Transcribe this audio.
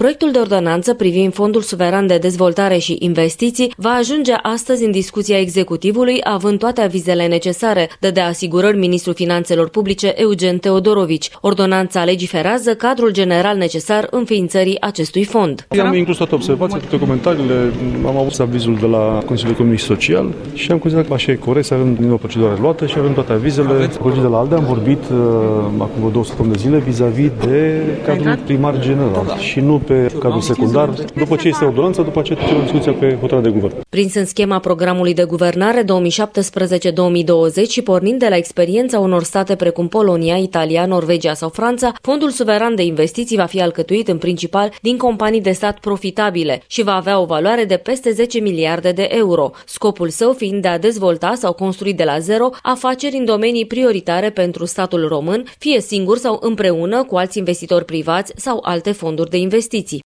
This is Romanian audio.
Proiectul de ordonanță privind Fondul Suveran de Dezvoltare și Investiții va ajunge astăzi în discuția executivului, având toate avizele necesare, dădea asigurări ministrul Finanțelor Publice Eugen Teodorovici. Ordonanța legiferează cadrul general necesar înființării acestui fond. Am inclus toate observațiile, toate comentariile, am avut avizul de la Consiliul Economic și Social și am considerat că așa e corect să avem din nou procedură luată și avem toate avizele. Colegii de la ALDE am vorbit acum vreo 2 săptămâni de zile vis-a-vis de cadrul primar general și nu pe cadrul secundar. După ce este ordonanța, după aceea trecem discuția pe hotărârea de guvern. Prins în schema programului de guvernare 2017-2020 și pornind de la experiența unor state precum Polonia, Italia, Norvegia sau Franța, Fondul Suveran de Investiții va fi alcătuit în principal din companii de stat profitabile și va avea o valoare de peste 10 miliarde de euro, scopul său fiind de a dezvolta sau construi de la zero afaceri în domenii prioritare pentru statul român, fie singur sau împreună cu alți investitori privați sau alte fonduri de investiții.